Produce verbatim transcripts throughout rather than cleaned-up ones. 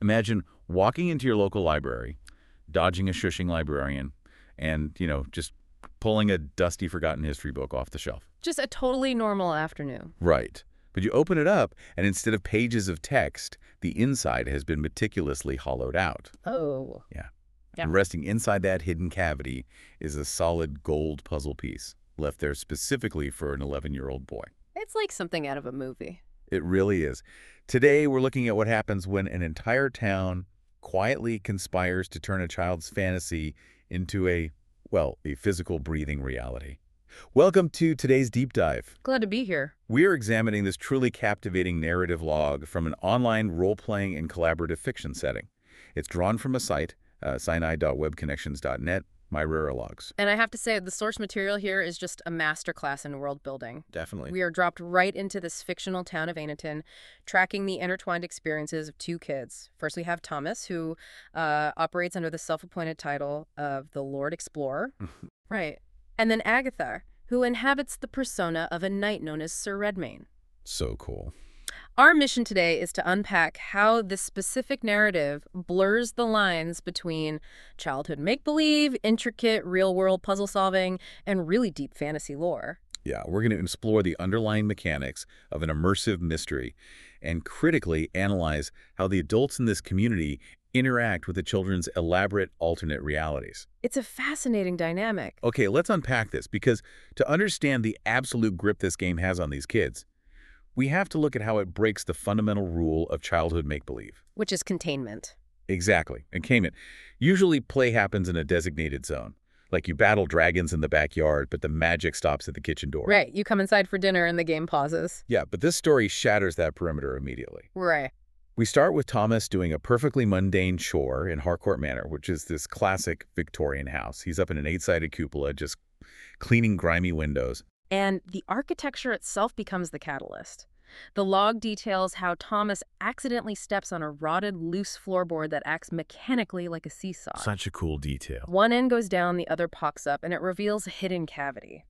Imagine walking into your local library, dodging a shushing librarian, and, you know, just pulling a dusty, forgotten history book off the shelf. Just a totally normal afternoon. Right. But you open it up, and instead of pages of text, the inside has been meticulously hollowed out. Oh. Yeah. Yeah. And resting inside that hidden cavity is a solid gold puzzle piece, left there specifically for an eleven-year-old boy. It's like something out of a movie. It really is. Today, we're looking at what happens when an entire town quietly conspires to turn a child's fantasy into a, well, a physical, breathing reality. Welcome to today's deep dive. Glad to be here. We are examining this truly captivating narrative log from an online role-playing and collaborative fiction setting. It's drawn from a site, uh, sinai dot web connections dot net, My Rara Logs. And I have to say, the source material here is just a masterclass in world building. Definitely. We are dropped right into this fictional town of Ainaton, tracking the intertwined experiences of two kids. First, we have Thomas, who uh, operates under the self-appointed title of the Lord Explorer. Right. And then Agatha, who inhabits the persona of a knight known as Sir Redmayne. So cool. Our mission today is to unpack how this specific narrative blurs the lines between childhood make-believe, intricate real-world puzzle solving, and really deep fantasy lore. Yeah, we're going to explore the underlying mechanics of an immersive mystery and critically analyze how the adults in this community interact with the children's elaborate alternate realities. It's a fascinating dynamic. Okay, let's unpack this, because to understand the absolute grip this game has on these kids, we have to look at how it breaks the fundamental rule of childhood make-believe. Which is containment. Exactly, containment. Usually play happens in a designated zone. Like you battle dragons in the backyard, but the magic stops at the kitchen door. Right, you come inside for dinner and the game pauses. Yeah, but this story shatters that perimeter immediately. Right. We start with Thomas doing a perfectly mundane chore in Harcourt Manor, which is this classic Victorian house. He's up in an eight-sided cupola, just cleaning grimy windows. And the architecture itself becomes the catalyst. The log details how Thomas accidentally steps on a rotted, loose floorboard that acts mechanically like a seesaw. Such a cool detail. One end goes down, the other pocks up, and it reveals a hidden cavity.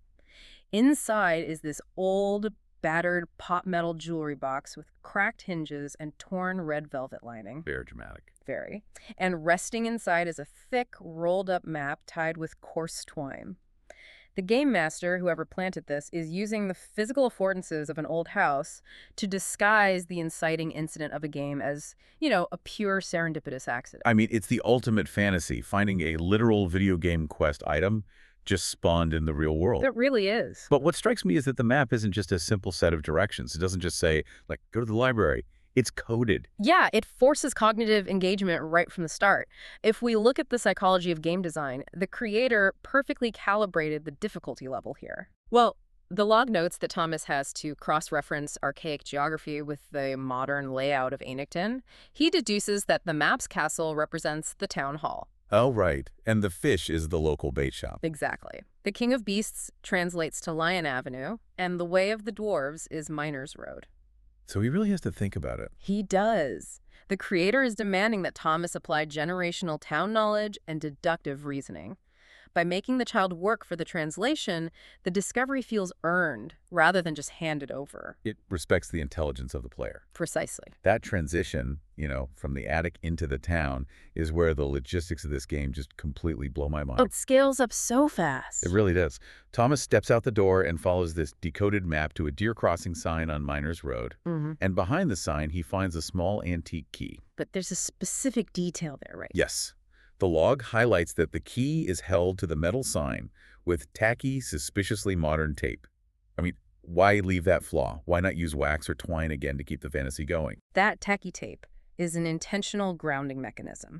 Inside is this old, battered pot metal jewelry box with cracked hinges and torn red velvet lining. Very dramatic. Very. And resting inside is a thick, rolled-up map tied with coarse twine. The game master, whoever planted this, is using the physical affordances of an old house to disguise the inciting incident of a game as, you know, a pure serendipitous accident. I mean, it's the ultimate fantasy, finding a literal video game quest item just spawned in the real world. It really is. But what strikes me is that the map isn't just a simple set of directions. It doesn't just say, like, go to the library. It's coded. Yeah, it forces cognitive engagement right from the start. If we look at the psychology of game design, the creator perfectly calibrated the difficulty level here. Well, the log notes that Thomas has to cross-reference archaic geography with the modern layout of Ainaton. He deduces that the map's castle represents the town hall. Oh, right. And the fish is the local bait shop. Exactly. The King of Beasts translates to Lion Avenue, and the Way of the Dwarves is Miners Road. So he really has to think about it. He does. The creator is demanding that Thomas apply generational town knowledge and deductive reasoning. By making the child work for the translation, the discovery feels earned rather than just handed over. It respects the intelligence of the player. Precisely. That transition, you know, from the attic into the town is where the logistics of this game just completely blow my mind. It scales up so fast. It really does. Thomas steps out the door and follows this decoded map to a deer crossing sign on Miners Road. Mm-hmm. And behind the sign, he finds a small antique key. But there's a specific detail there, right? Yes. The log highlights that the key is held to the metal sign with tacky, suspiciously modern tape. I mean, why leave that flaw? Why not use wax or twine again to keep the fantasy going? That tacky tape is an intentional grounding mechanism.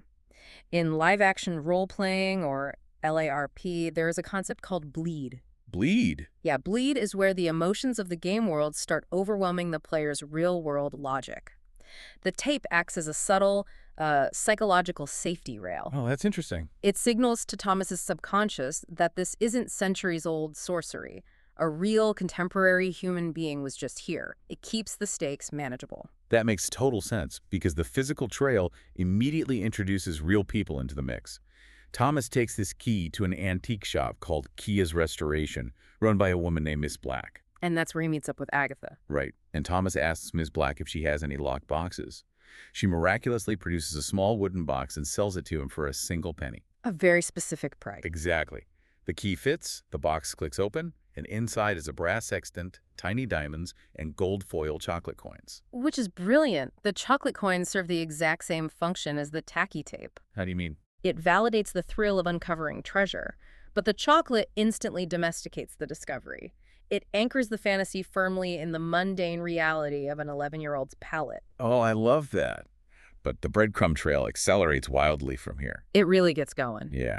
In live-action role-playing, or L A R P, there is a concept called bleed. Bleed? Yeah, bleed is where the emotions of the game world start overwhelming the player's real-world logic. The tape acts as a subtle, uh, psychological safety rail. Oh, that's interesting. It signals to Thomas's subconscious that this isn't centuries-old sorcery. A real, contemporary human being was just here. It keeps the stakes manageable. That makes total sense, because the physical trail immediately introduces real people into the mix. Thomas takes this key to an antique shop called Kia's Restoration, run by a woman named Miss Black. And that's where he meets up with Agatha. Right. And Thomas asks Miss Black if she has any locked boxes. She miraculously produces a small wooden box and sells it to him for a single penny. A very specific price. Exactly. The key fits, the box clicks open, and inside is a brass sextant, tiny diamonds, and gold foil chocolate coins. Which is brilliant. The chocolate coins serve the exact same function as the tacky tape. How do you mean? It validates the thrill of uncovering treasure, but the chocolate instantly domesticates the discovery. It anchors the fantasy firmly in the mundane reality of an eleven-year-old's palate. Oh, I love that. But the breadcrumb trail accelerates wildly from here. It really gets going. Yeah.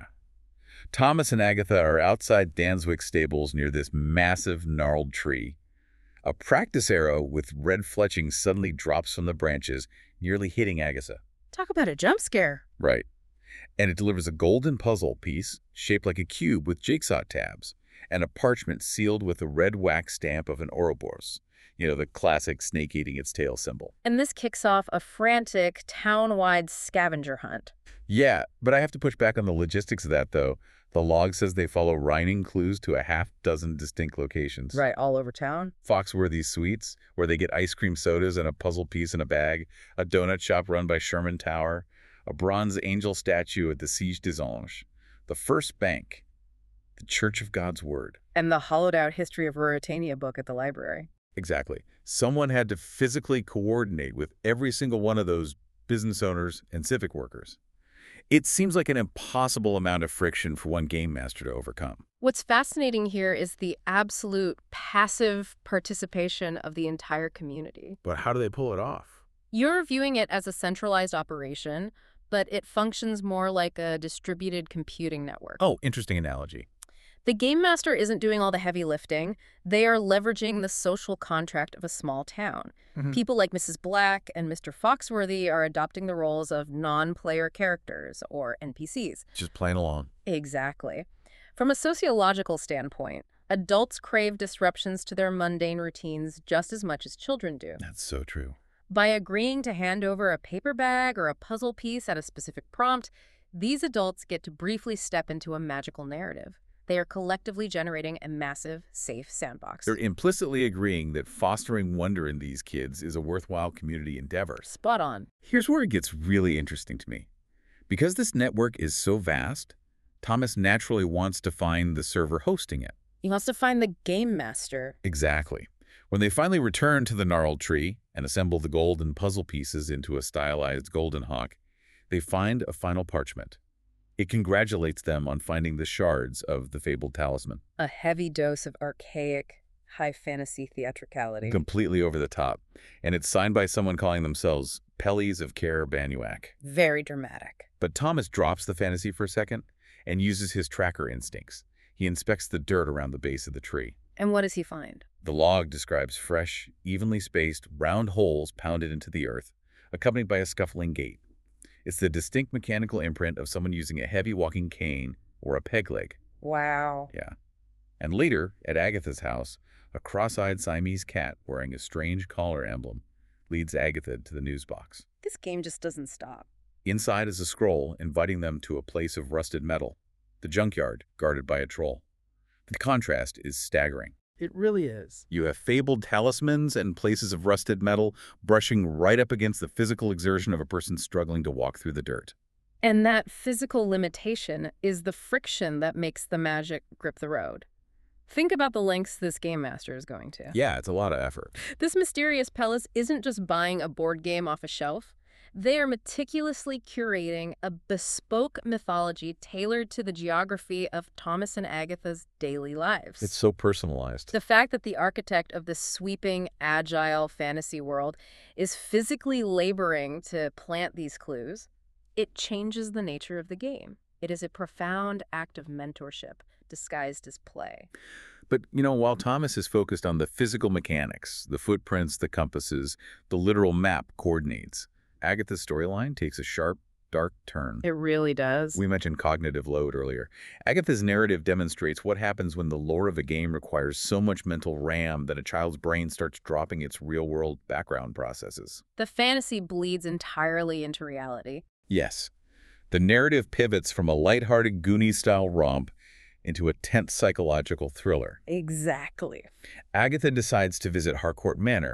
Thomas and Agatha are outside Danswick stables near this massive, gnarled tree. A practice arrow with red fletching suddenly drops from the branches, nearly hitting Agatha. Talk about a jump scare. Right. And it delivers a golden puzzle piece shaped like a cube with jigsaw tabs and a parchment sealed with the red wax stamp of an Ouroboros. You know, the classic snake eating its tail symbol. And this kicks off a frantic, town-wide scavenger hunt. Yeah, but I have to push back on the logistics of that, though. The log says they follow rhyming clues to a half dozen distinct locations. Right, all over town? Foxworthy Sweets, where they get ice cream sodas and a puzzle piece in a bag, a donut shop run by Sherman Tower, a bronze angel statue at the Siege des Anges, the First Bank, the Church of God's Word. And the hollowed-out History of Ruritania book at the library. Exactly. Someone had to physically coordinate with every single one of those business owners and civic workers. It seems like an impossible amount of friction for one game master to overcome. What's fascinating here is the absolute passive participation of the entire community. But how do they pull it off? You're viewing it as a centralized operation, but it functions more like a distributed computing network. Oh, interesting analogy. The game master isn't doing all the heavy lifting. They are leveraging the social contract of a small town. Mm-hmm. People like Missus Black and Mister Foxworthy are adopting the roles of non-player characters, or N P Cs. Just playing along. Exactly. From a sociological standpoint, adults crave disruptions to their mundane routines just as much as children do. That's so true. By agreeing to hand over a paper bag or a puzzle piece at a specific prompt, these adults get to briefly step into a magical narrative. They are collectively generating a massive, safe sandbox. They're implicitly agreeing that fostering wonder in these kids is a worthwhile community endeavor. Spot on. Here's where it gets really interesting to me. Because this network is so vast, Thomas naturally wants to find the server hosting it. He wants to find the game master. Exactly. When they finally return to the gnarled tree and assemble the golden puzzle pieces into a stylized golden hawk, they find a final parchment. It congratulates them on finding the shards of the fabled talisman. A heavy dose of archaic, high fantasy theatricality. Completely over the top. And it's signed by someone calling themselves Pellies of Caer Banuac. Very dramatic. But Thomas drops the fantasy for a second and uses his tracker instincts. He inspects the dirt around the base of the tree. And what does he find? The log describes fresh, evenly spaced, round holes pounded into the earth, accompanied by a scuffling gait. It's the distinct mechanical imprint of someone using a heavy walking cane or a peg leg. Wow. Yeah. And later, at Agatha's house, a cross-eyed Siamese cat wearing a strange collar emblem leads Agatha to the news box. This game just doesn't stop. Inside is a scroll inviting them to a place of rusted metal, the junkyard guarded by a troll. The contrast is staggering. It really is. You have fabled talismans and places of rusted metal brushing right up against the physical exertion of a person struggling to walk through the dirt. And that physical limitation is the friction that makes the magic grip the road. Think about the lengths this game master is going to. Yeah, it's a lot of effort. This mysterious Pellis isn't just buying a board game off a shelf. They are meticulously curating a bespoke mythology tailored to the geography of Thomas and Agatha's daily lives. It's so personalized. The fact that the architect of this sweeping, agile fantasy world is physically laboring to plant these clues, it changes the nature of the game. It is a profound act of mentorship disguised as play. But, you know, while Thomas is focused on the physical mechanics, the footprints, the compasses, the literal map coordinates, Agatha's storyline takes a sharp, dark turn. It really does. We mentioned cognitive load earlier. Agatha's narrative demonstrates what happens when the lore of a game requires so much mental RAM that a child's brain starts dropping its real-world background processes. The fantasy bleeds entirely into reality. Yes. The narrative pivots from a lighthearted Goonies-style romp into a tense psychological thriller. Exactly. Agatha decides to visit Harcourt Manor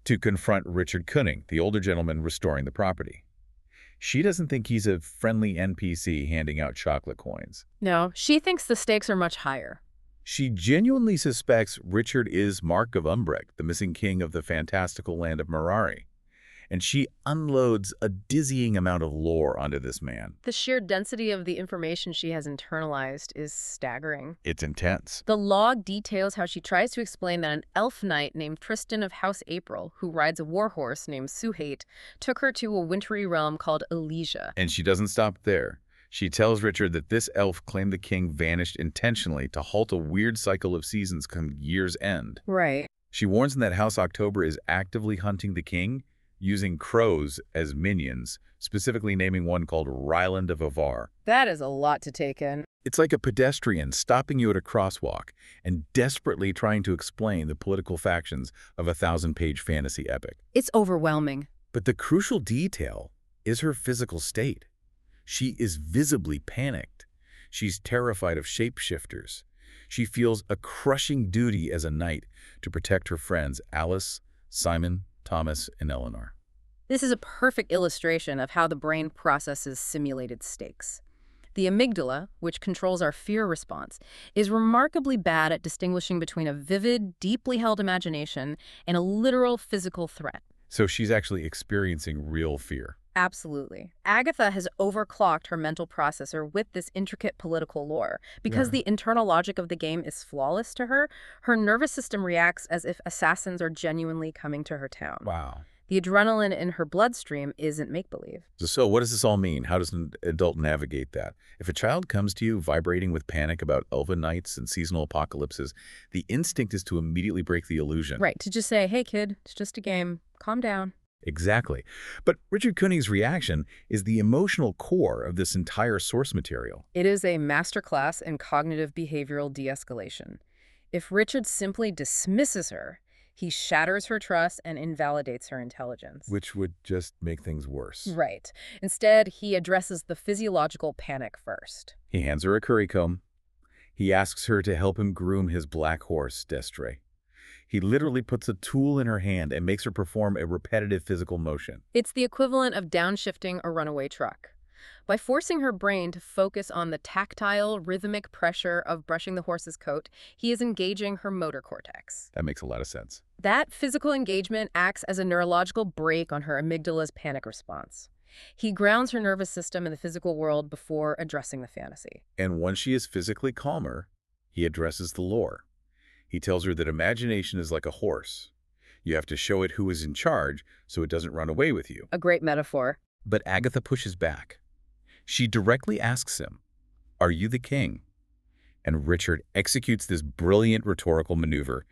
to confront Richard Cunning, the older gentleman restoring the property. She doesn't think he's a friendly N P C handing out chocolate coins. No, she thinks the stakes are much higher. She genuinely suspects Richard is Mark of Umbrecht, the missing king of the fantastical land of Mirari. And she unloads a dizzying amount of lore onto this man. The sheer density of the information she has internalized is staggering. It's intense. The log details how she tries to explain that an elf knight named Tristan of House April, who rides a warhorse named Suhate, took her to a wintry realm called Elysia. And she doesn't stop there. She tells Richard that this elf claimed the king vanished intentionally to halt a weird cycle of seasons come year's end. Right. She warns him that House October is actively hunting the king, using crows as minions, specifically naming one called Ryland of Avar. That is a lot to take in. It's like a pedestrian stopping you at a crosswalk and desperately trying to explain the political factions of a thousand-page fantasy epic. It's overwhelming. But the crucial detail is her physical state. She is visibly panicked. She's terrified of shapeshifters. She feels a crushing duty as a knight to protect her friends Alice, Simon, Thomas, and Eleanor. This is a perfect illustration of how the brain processes simulated stakes. The amygdala, which controls our fear response, is remarkably bad at distinguishing between a vivid, deeply held imagination and a literal physical threat. So she's actually experiencing real fear. Absolutely. Agatha has overclocked her mental processor with this intricate political lore. Because Yeah. the internal logic of the game is flawless to her, her nervous system reacts as if assassins are genuinely coming to her town. Wow. The adrenaline in her bloodstream isn't make-believe. So what does this all mean? How does an adult navigate that? If a child comes to you vibrating with panic about elven nights and seasonal apocalypses, the instinct is to immediately break the illusion. Right, to just say, hey kid, it's just a game. Calm down. Exactly. But Richard Cunning's reaction is the emotional core of this entire source material. It is a masterclass in cognitive behavioral de-escalation. If Richard simply dismisses her, he shatters her trust and invalidates her intelligence. Which would just make things worse. Right. Instead, he addresses the physiological panic first. He hands her a currycomb. He asks her to help him groom his black horse, Destre. He literally puts a tool in her hand and makes her perform a repetitive physical motion. It's the equivalent of downshifting a runaway truck. By forcing her brain to focus on the tactile, rhythmic pressure of brushing the horse's coat, he is engaging her motor cortex. That makes a lot of sense. That physical engagement acts as a neurological brake on her amygdala's panic response. He grounds her nervous system in the physical world before addressing the fantasy. And once she is physically calmer, he addresses the lore. He tells her that imagination is like a horse. You have to show it who is in charge so it doesn't run away with you. A great metaphor. But Agatha pushes back. She directly asks him, "Are you the king?" And Richard executes this brilliant rhetorical maneuver.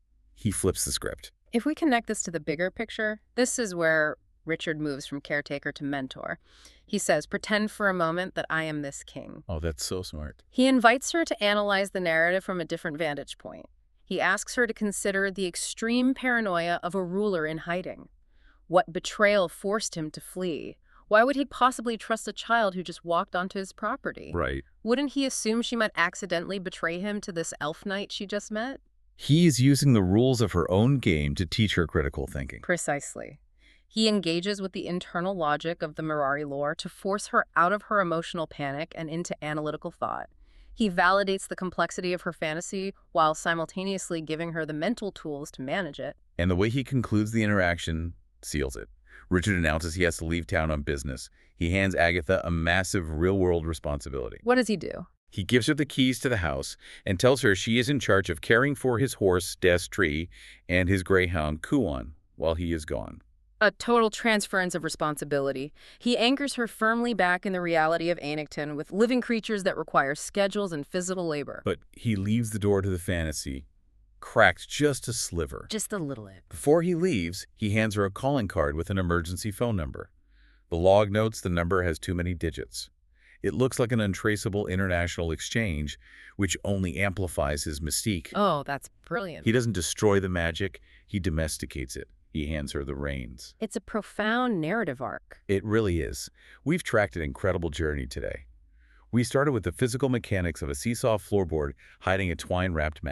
He flips the script. If we connect this to the bigger picture, this is where Richard moves from caretaker to mentor. He says, pretend for a moment that I am this king. Oh, that's so smart. He invites her to analyze the narrative from a different vantage point. He asks her to consider the extreme paranoia of a ruler in hiding. What betrayal forced him to flee? Why would he possibly trust a child who just walked onto his property? Right. Wouldn't he assume she might accidentally betray him to this elf knight she just met? He is using the rules of her own game to teach her critical thinking. Precisely. He engages with the internal logic of the Mirari lore to force her out of her emotional panic and into analytical thought. He validates the complexity of her fantasy while simultaneously giving her the mental tools to manage it. And the way he concludes the interaction seals it. Richard announces he has to leave town on business. He hands Agatha a massive real-world responsibility. What does he do? He gives her the keys to the house and tells her she is in charge of caring for his horse, Destre, and his greyhound, Kuon, while he is gone. A total transference of responsibility. He anchors her firmly back in the reality of Ainicton with living creatures that require schedules and physical labor. But he leaves the door to the fantasy, cracked just a sliver. Just a little bit. Before he leaves, he hands her a calling card with an emergency phone number. The log notes the number has too many digits. It looks like an untraceable international exchange, which only amplifies his mystique. Oh, that's brilliant. He doesn't destroy the magic, he domesticates it. He hands her the reins. It's a profound narrative arc. It really is. We've tracked an incredible journey today. We started with the physical mechanics of a seesaw floorboard hiding a twine-wrapped map.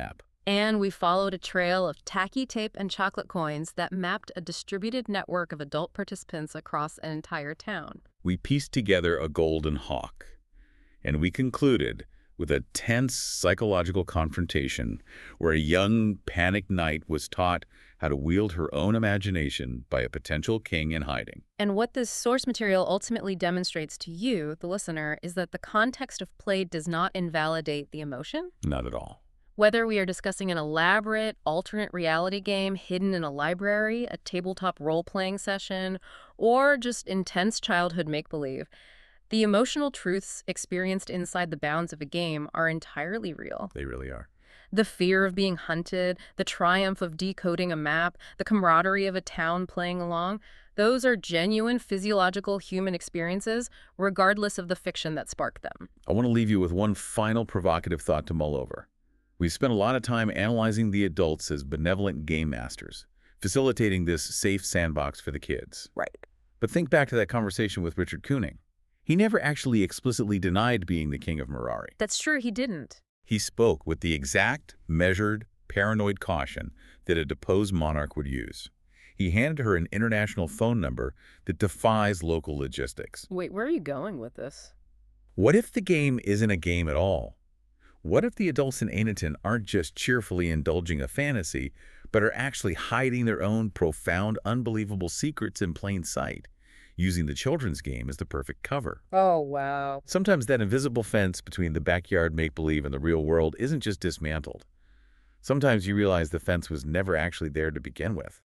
And we followed a trail of tacky tape and chocolate coins that mapped a distributed network of adult participants across an entire town. We pieced together a golden hawk, and we concluded with a tense psychological confrontation where a young, panicked knight was taught how to wield her own imagination by a potential king in hiding. And what this source material ultimately demonstrates to you, the listener, is that the context of play does not invalidate the emotion. Not at all. Whether we are discussing an elaborate, alternate reality game hidden in a library, a tabletop role-playing session, or just intense childhood make-believe, the emotional truths experienced inside the bounds of a game are entirely real. They really are. The fear of being hunted, the triumph of decoding a map, the camaraderie of a town playing along, those are genuine physiological human experiences, regardless of the fiction that sparked them. I want to leave you with one final provocative thought to mull over. We've spent a lot of time analyzing the adults as benevolent game masters, facilitating this safe sandbox for the kids. Right. But think back to that conversation with Richard Kooning. He never actually explicitly denied being the king of Mirari. That's true, he didn't. He spoke with the exact, measured, paranoid caution that a deposed monarch would use. He handed her an international phone number that defies local logistics. Wait, where are you going with this? What if the game isn't a game at all? What if the adults in Ainaton aren't just cheerfully indulging a fantasy, but are actually hiding their own profound, unbelievable secrets in plain sight, using the children's game as the perfect cover? Oh, wow. Sometimes that invisible fence between the backyard make-believe and the real world isn't just dismantled. Sometimes you realize the fence was never actually there to begin with.